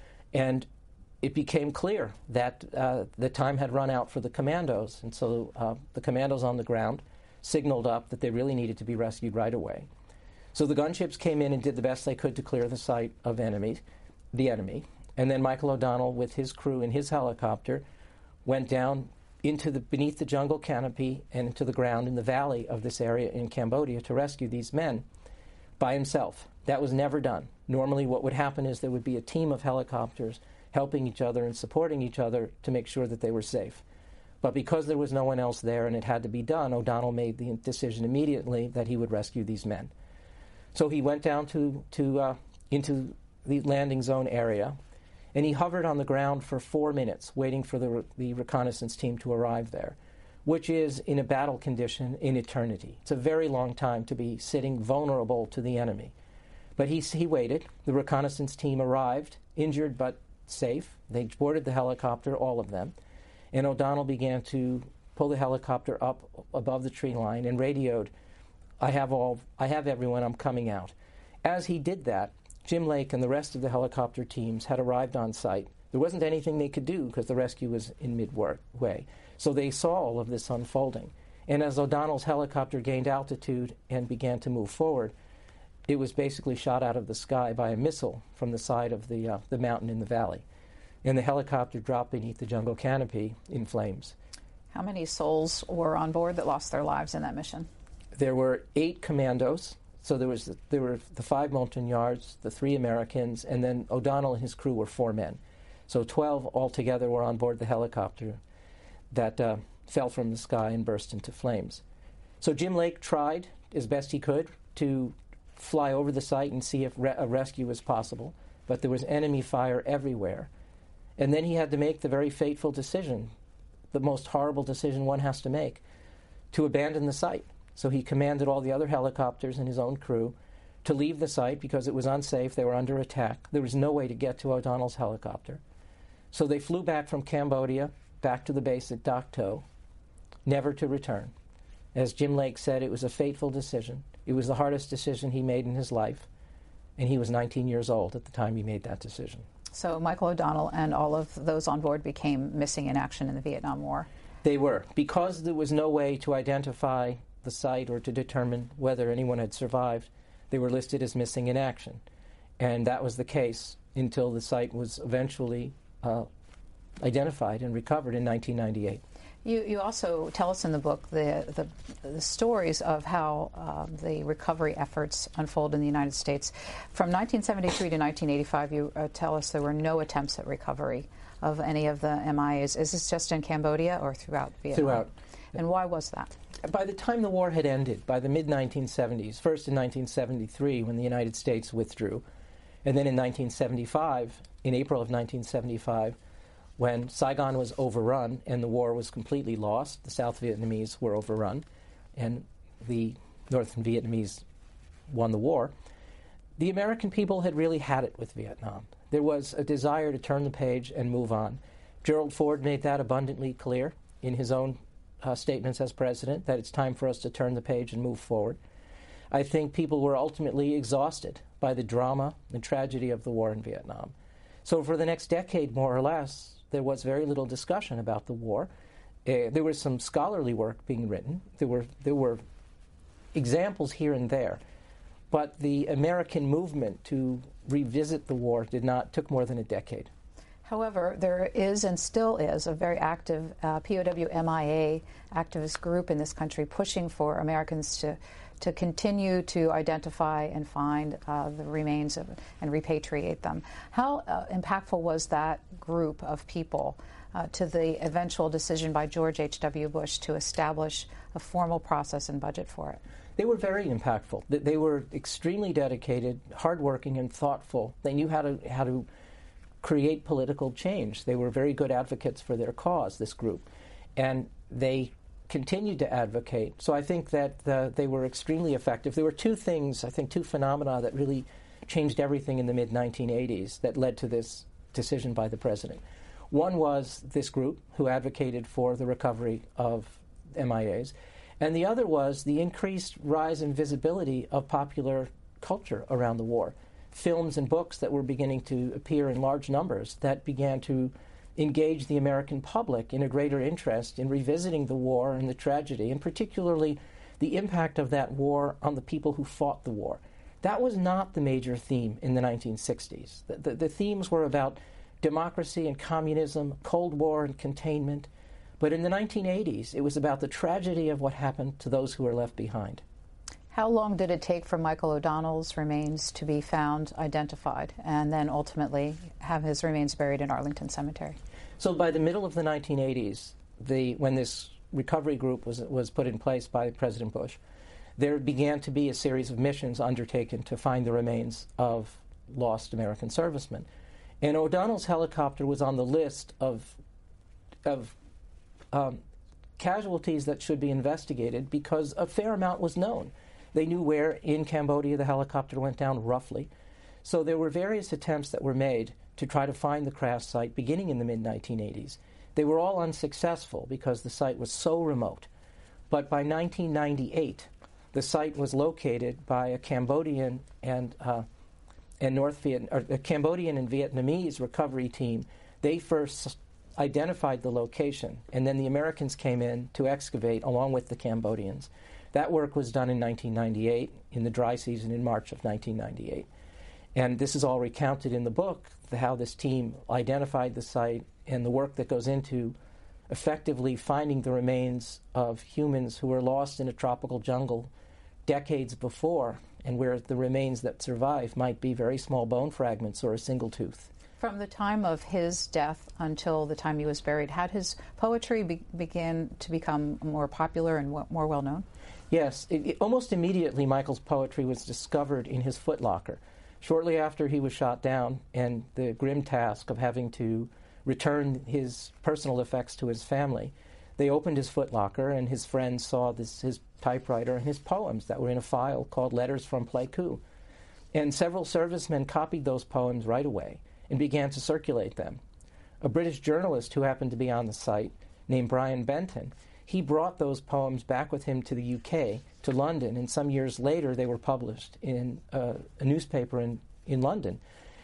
And it became clear that uh, the time had run out for the commandos, and so uh, the commandos on the ground signaled up that they really needed to be rescued right away. So the gunships came in and did the best they could to clear the site of enemy, the enemy, and then Michael O'Donnell with his crew in his helicopter went down into the beneath the jungle canopy and into the ground in the valley of this area in Cambodia to rescue these men by himself. That was never done. Normally what would happen is there would be a team of helicopters helping each other and supporting each other to make sure that they were safe. But because there was no one else there and it had to be done, O'Donnell made the decision immediately that he would rescue these men. So he went down to, to uh, into the landing zone area, and he hovered on the ground for four minutes waiting for the, re- the reconnaissance team to arrive there, which is, in a battle condition, an eternity. It's a very long time to be sitting vulnerable to the enemy. But he, he waited. The reconnaissance team arrived, injured but safe. They boarded the helicopter, all of them, and O'Donnell began to pull the helicopter up above the tree line and radioed, I have all, I have everyone, I'm coming out. As he did that, Jim Lake and the rest of the helicopter teams had arrived on site. There wasn't anything they could do because the rescue was in midway. So they saw all of this unfolding. And as O'Donnell's helicopter gained altitude and began to move forward, it was basically shot out of the sky by a missile from the side of the, uh, the mountain in the valley. And the helicopter dropped beneath the jungle canopy in flames. How many souls were on board that lost their lives in that mission? There were eight commandos. So there was the, there were the five Montagnards, the three Americans, and then O'Donnell and his crew were four men. So twelve altogether were on board the helicopter that uh, fell from the sky and burst into flames. So Jim Lake tried as best he could to fly over the site and see if re- a rescue was possible, but there was enemy fire everywhere. And then he had to make the very fateful decision, the most horrible decision one has to make, to abandon the site. So he commanded all the other helicopters and his own crew to leave the site because it was unsafe. They were under attack. There was no way to get to O'Donnell's helicopter. So they flew back from Cambodia, back to the base at Dak To, never to return. As Jim Lake said, it was a fateful decision. It was the hardest decision he made in his life, and he was nineteen years old at the time he made that decision. So Michael O'Donnell and all of those on board became missing in action in the Vietnam War. They were. Because there was no way to identify the site or to determine whether anyone had survived, they were listed as missing in action. And that was the case until the site was eventually uh, identified and recovered in nineteen ninety-eight. You, you also tell us in the book the, the, the stories of how uh, the recovery efforts unfold in the United States. From nineteen seventy-three to nineteen eighty-five, you uh, tell us there were no attempts at recovery of any of the M I As. Is this just in Cambodia or throughout Vietnam? Throughout. And why was that? By the time the war had ended, by the mid nineteen seventies, first in nineteen seventy-three when the United States withdrew, and then in nineteen seventy-five, in April of nineteen seventy-five, when Saigon was overrun and the war was completely lost, the South Vietnamese were overrun, and the Northern Vietnamese won the war, the American people had really had it with Vietnam. There was a desire to turn the page and move on. Gerald Ford made that abundantly clear in his own uh, statements as president, that it's time for us to turn the page and move forward. I think people were ultimately exhausted by the drama and tragedy of the war in Vietnam. So for the next decade, more or less, there was very little discussion about the war. Uh, there was some scholarly work being written. There were there were examples here and there, but the American movement to revisit the war did not took more than a decade. However, there is and still is a very active uh, P O W M I A activist group in this country pushing for Americans to to continue to identify and find uh, the remains of, and repatriate them. How uh, impactful was that group of people uh, to the eventual decision by George H W Bush to establish a formal process and budget for it? They were very impactful. They were extremely dedicated, hardworking, and thoughtful. They knew how to how to create political change. They were very good advocates for their cause, this group, and they continued to advocate. So I think that the, they were extremely effective. There were two things, I think two phenomena that really changed everything in the mid nineteen eighties that led to this decision by the president. One was this group who advocated for the recovery of M I As, and the other was the increased rise in visibility of popular culture around the war. Films and books that were beginning to appear in large numbers that began to engage the American public in a greater interest in revisiting the war and the tragedy, and particularly the impact of that war on the people who fought the war. That was not the major theme in the nineteen sixties. The, the, the themes were about democracy and communism, Cold War and containment. But in the nineteen eighties, it was about the tragedy of what happened to those who were left behind. How long did it take for Michael O'Donnell's remains to be found, identified, and then ultimately have his remains buried in Arlington Cemetery? So by the middle of the nineteen eighties, the, when this recovery group was, was put in place by President Bush, there began to be a series of missions undertaken to find the remains of lost American servicemen. And O'Donnell's helicopter was on the list of, of um, casualties that should be investigated because a fair amount was known. They knew where in Cambodia the helicopter went down roughly. So there were various attempts that were made to try to find the crash site beginning in the mid nineteen eighties. They were all unsuccessful because the site was so remote. But by nineteen ninety-eight, the site was located by a Cambodian and uh, and North Viet- or a Cambodian and Vietnamese recovery team. They first identified the location, and then the Americans came in to excavate along with the Cambodians. That work was done in nineteen ninety-eight, in the dry season in March of nineteen ninety-eight. And this is all recounted in the book, the, how this team identified the site and the work that goes into effectively finding the remains of humans who were lost in a tropical jungle decades before, and where the remains that survive might be very small bone fragments or a single tooth. From the time of his death until the time he was buried, had his poetry be- begin to become more popular and w- more well-known? Yes. It, it, almost immediately, Michael's poetry was discovered in his footlocker. Shortly after he was shot down, and the grim task of having to return his personal effects to his family, they opened his footlocker, and his friends saw this, his typewriter and his poems that were in a file called Letters from Pleiku. And several servicemen copied those poems right away and began to circulate them. A British journalist who happened to be on the site, named Brian Benton, he brought those poems back with him to the U K, to London, and some years later they were published in uh, a newspaper in, in London.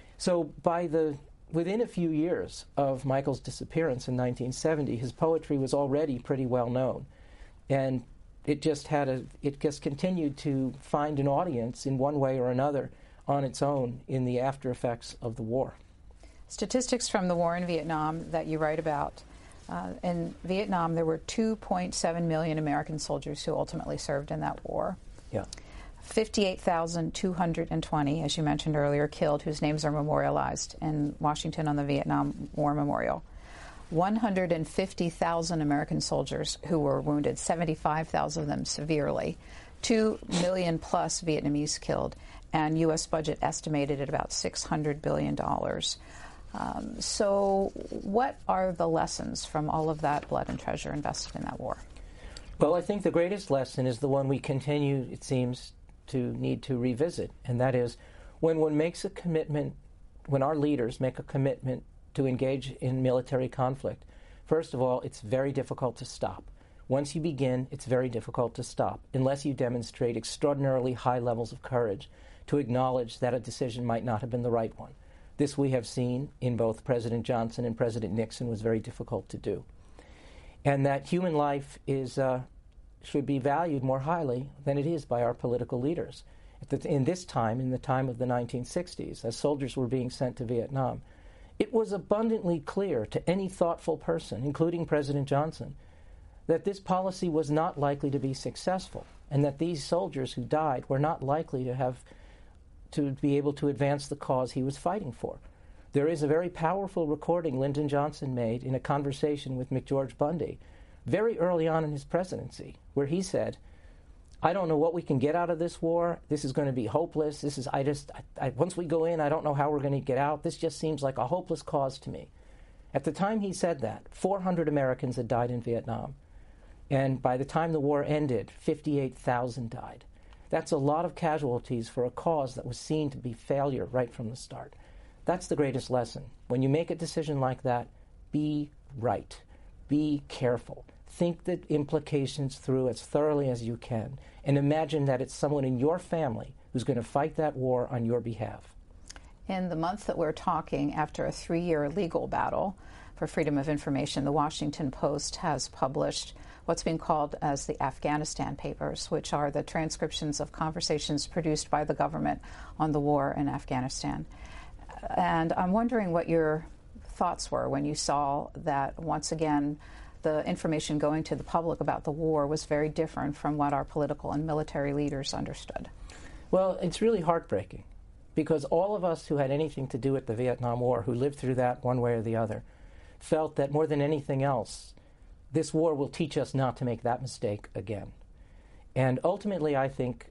So by the within a few years of Michael's disappearance in nineteen seventy, his poetry was already pretty well known. And it just had a it just continued to find an audience in one way or another on its own in the after effects of the war. Statistics from the war in Vietnam that you write about. Uh, in Vietnam, there were two point seven million American soldiers who ultimately served in that war. Yeah. fifty-eight thousand two hundred twenty, as you mentioned earlier, killed, whose names are memorialized in Washington on the Vietnam War Memorial. one hundred fifty thousand American soldiers who were wounded, seventy-five thousand of them severely, two million plus Vietnamese killed, and U S budget estimated at about six hundred billion dollars. Um, so what are the lessons from all of that blood and treasure invested in that war? Well, I think the greatest lesson is the one we continue, it seems, to need to revisit, and that is when one makes a commitment, when our leaders make a commitment to engage in military conflict, first of all, it's very difficult to stop. Once you begin, it's very difficult to stop, unless you demonstrate extraordinarily high levels of courage to acknowledge that a decision might not have been the right one. This we have seen in both President Johnson and President Nixon was very difficult to do. And that human life is uh, should be valued more highly than it is by our political leaders. In this time, in the time of the nineteen sixties, as soldiers were being sent to Vietnam, It was abundantly clear to any thoughtful person, including President Johnson, that this policy was not likely to be successful, and that these soldiers who died were not likely to have to be able to advance the cause he was fighting for. There is a very powerful recording Lyndon Johnson made in a conversation with McGeorge Bundy very early on in his presidency, where he said, I don't know what we can get out of this war. This is going to be hopeless. This is, I just, I, I, once we go in, I don't know how we're going to get out. This just seems like a hopeless cause to me. At the time he said that, four hundred Americans had died in Vietnam. And by the time the war ended, fifty-eight thousand died. That's a lot of casualties for a cause that was seen to be failure right from the start. That's the greatest lesson. When you make a decision like that, be right. Be careful. Think the implications through as thoroughly as you can, and imagine that it's someone in your family who's going to fight that war on your behalf. In the month that we're talking, after a three-year legal battle for freedom of information, the Washington Post has published what's being called as the Afghanistan Papers, which are the transcriptions of conversations produced by the government on the war in Afghanistan. And I'm wondering what your thoughts were when you saw that, once again, the information going to the public about the war was very different from what our political and military leaders understood. Well, it's really heartbreaking, because all of us who had anything to do with the Vietnam War, who lived through that one way or the other, felt that more than anything else, this war will teach us not to make that mistake again. And ultimately, I think,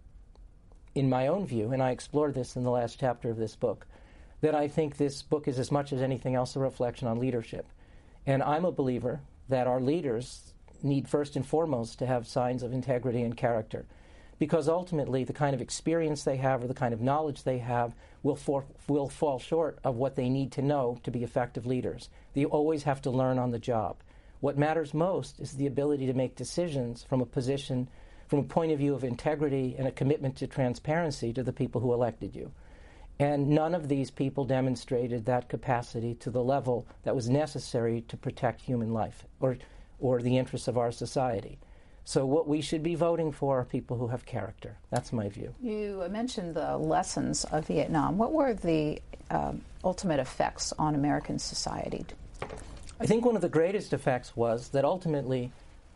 in my own view, and I explored this in the last chapter of this book, that I think this book is as much as anything else a reflection on leadership. And I'm a believer that our leaders need first and foremost to have signs of integrity and character, because ultimately the kind of experience they have or the kind of knowledge they have will, for, will fall short of what they need to know to be effective leaders. They always have to learn on the job. What matters most is the ability to make decisions from a position, from a point of view of integrity and a commitment to transparency to the people who elected you. And none of these people demonstrated that capacity to the level that was necessary to protect human life or, or the interests of our society. So what we should be voting for are people who have character. That's my view. You mentioned the lessons of Vietnam. What were the um, ultimate effects on American society? I think one of the greatest effects was that ultimately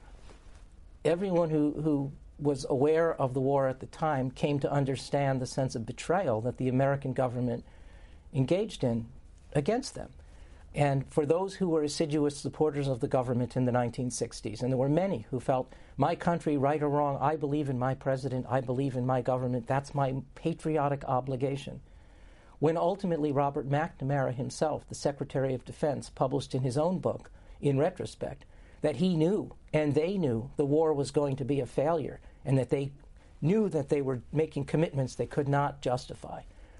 everyone who, who was aware of the war at the time came to understand the sense of betrayal that the American government engaged in against them. And for those who were assiduous supporters of the government in the nineteen sixties, and there were many who felt, my country, right or wrong, I believe in my president, I believe in my government, that's my patriotic obligation. When ultimately Robert McNamara himself, the Secretary of Defense, published in his own book, in retrospect, that he knew, and they knew, the war was going to be a failure, and that they knew that they were making commitments they could not justify.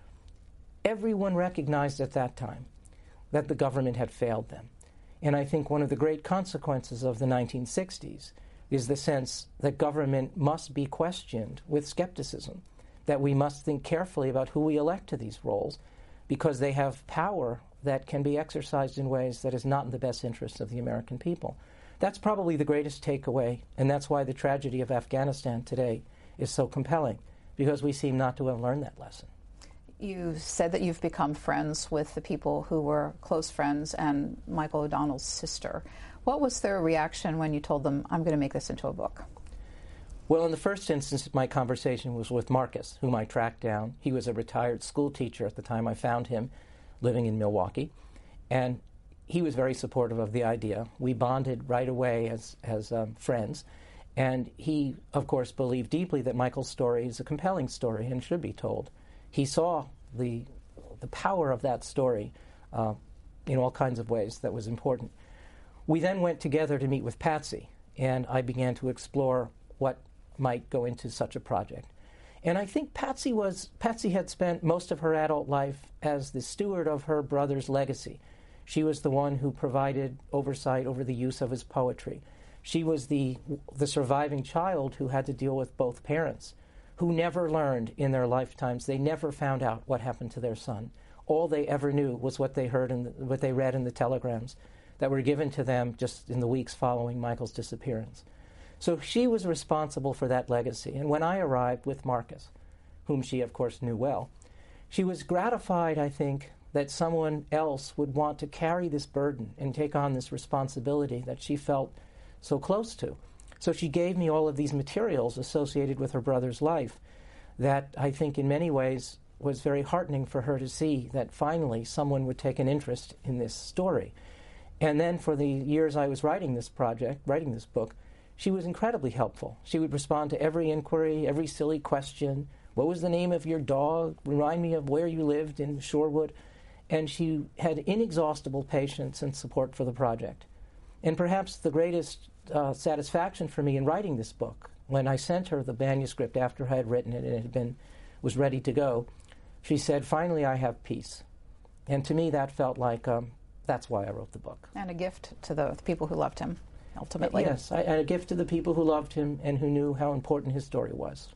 Everyone recognized at that time that the government had failed them. And I think one of the great consequences of the nineteen sixties is the sense that government must be questioned with skepticism, that we must think carefully about who we elect to these roles, because they have power that can be exercised in ways that is not in the best interest of the American people. That's probably the greatest takeaway, and that's why the tragedy of Afghanistan today is so compelling, because we seem not to have learned that lesson. You said that you've become friends with the people who were close friends and Michael O'Donnell's sister. What was their reaction when you told them, I'm going to make this into a book? Well, in the first instance, my conversation was with Marcus, whom I tracked down. He was a retired school teacher at the time I found him, living in Milwaukee. And he was very supportive of the idea. We bonded right away as, as um, friends. And he, of course, believed deeply that Michael's story is a compelling story and should be told. He saw the, the power of that story uh, in all kinds of ways that was important. We then went together to meet with Patsy, and I began to explore what might go into such a project. And I think Patsy was Patsy had spent most of her adult life as the steward of her brother's legacy. She was the one who provided oversight over the use of his poetry. She was the the surviving child who had to deal with both parents, who never learned in their lifetimes. They never found out what happened to their son. All they ever knew was what they heard and what they read in the telegrams that were given to them just in the weeks following Michael's disappearance. So she was responsible for that legacy. And when I arrived with Marcus, whom she, of course, knew well, she was gratified, I think, that someone else would want to carry this burden and take on this responsibility that she felt so close to. So she gave me all of these materials associated with her brother's life that I think in many ways was very heartening for her to see that finally someone would take an interest in this story. And then for the years I was writing this project, writing this book, she was incredibly helpful. She would respond to every inquiry, every silly question. What was the name of your dog? Remind me of where you lived in Shorewood. And she had inexhaustible patience and support for the project. And perhaps the greatest uh, satisfaction for me in writing this book, when I sent her the manuscript after I had written it and it had been, was ready to go, she said, "Finally I have peace." And to me that felt like um, that's why I wrote the book. And a gift to the, the people who loved him, ultimately. Yes, I, and a gift to the people who loved him and who knew how important his story was.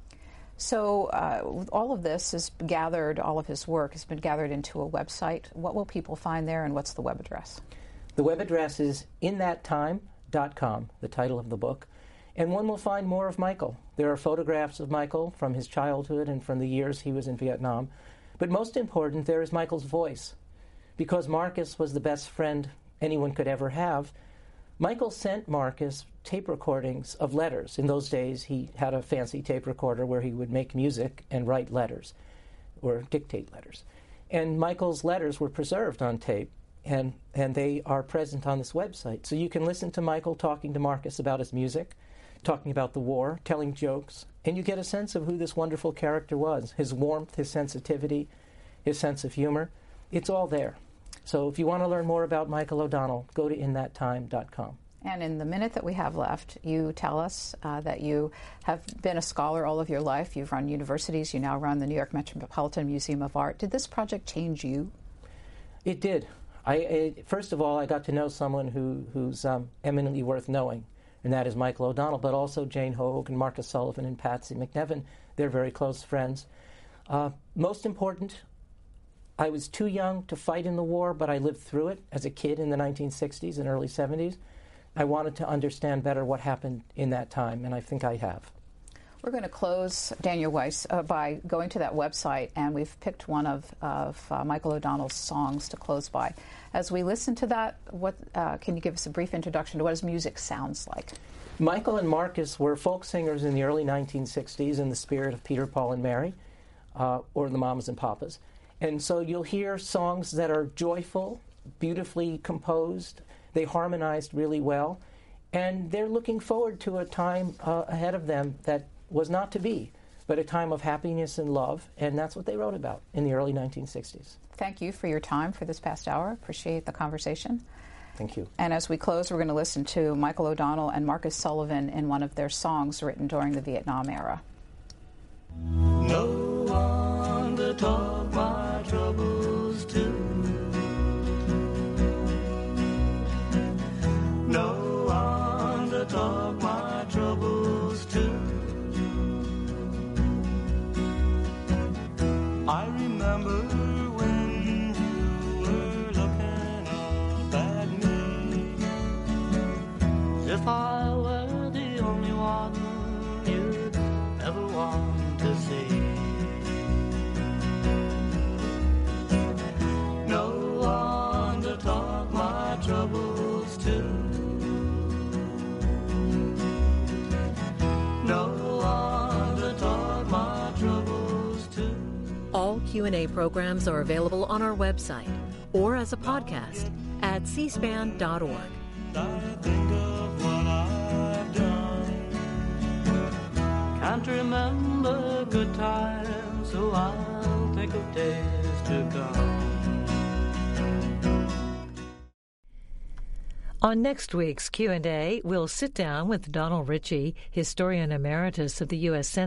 So uh, all of this is gathered, all of his work has been gathered into a website. What will people find there, and what's the web address? The web address is in that time dot com, the title of the book, and one will find more of Michael. There are photographs of Michael from his childhood and from the years he was in Vietnam, but most important, there is Michael's voice. Because Marcus was the best friend anyone could ever have, Michael sent Marcus tape recordings of letters. In those days, he had a fancy tape recorder where he would make music and write letters, or dictate letters. And Michael's letters were preserved on tape, and, and they are present on this website. So you can listen to Michael talking to Marcus about his music, talking about the war, telling jokes, and you get a sense of who this wonderful character was, his warmth, his sensitivity, his sense of humor. It's all there. So if you want to learn more about Michael O'Donnell, go to in that time dot com. And in the minute that we have left, you tell us uh, that you have been a scholar all of your life. You've run universities. You now run the New York Metropolitan Museum of Art. Did this project change you? It did. I, I first of all, I got to know someone who, who's um, eminently worth knowing, and that is Michael O'Donnell, but also Jane Hoag and Marcus Sullivan and Patsy McNevin. They're very close friends. Uh, most important, I was too young to fight in the war, but I lived through it as a kid in the nineteen sixties and early seventies. I wanted to understand better what happened in that time, and I think I have. We're going to close, Daniel Weiss, uh, by going to that website, and we've picked one of, of uh, Michael O'Donnell's songs to close by. As we listen to that, what uh, can you give us a brief introduction to what his music sounds like? Michael and Marcus were folk singers in the early nineteen sixties in the spirit of Peter, Paul, and Mary, uh, or the Mamas and Papas. And so you'll hear songs that are joyful, beautifully composed. They harmonized really well. And they're looking forward to a time uh, ahead of them that was not to be, but a time of happiness and love. And that's what they wrote about in the early nineteen sixties. Thank you for your time for this past hour. Appreciate the conversation. Thank you. And as we close, we're going to listen to Michael O'Donnell and Marcus Sullivan in one of their songs written during the Vietnam era. No one to talk my troubles to. No one to talk my troubles to. I remember when you were looking up at me. If I were the only one you'd ever want to see. No one to talk my troubles to. No one to talk my troubles to. All Q and A programs are available on our website or as a podcast at c span dot org. I think of what I've done. Can't remember good times, so I'll think of days to come. On next week's Q and A, we'll sit down with Donald Ritchie, Historian Emeritus of the U S Senate.